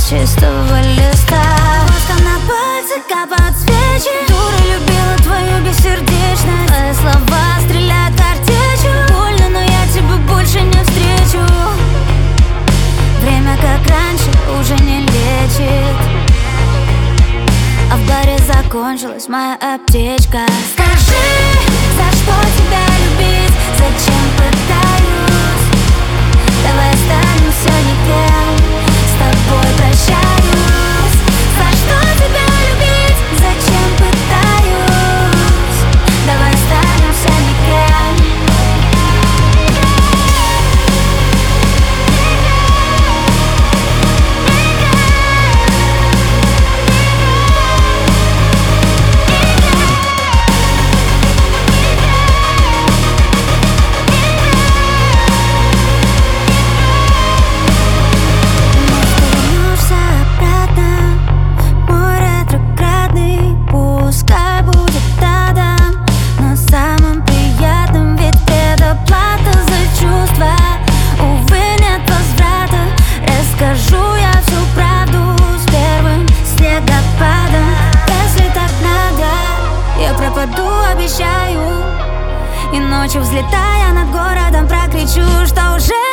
с чистого листа. Воска на пальце, капают свечи. Дура любила твою бессердечность. Твои слова стреляют картечью. Больно, но я тебя больше не встречу. Время, как раньше, уже не лечит. А в баре закончилась моя аптечка. Скажи, за что тебя любить? Зачем пытаюсь? Давай останемся никем. С тобой прощаюсь. За что тебя любить? Зачем пытаюсь? Давай останемся никем. Обещаю, и ночью, взлетая над городом, прокричу, что уже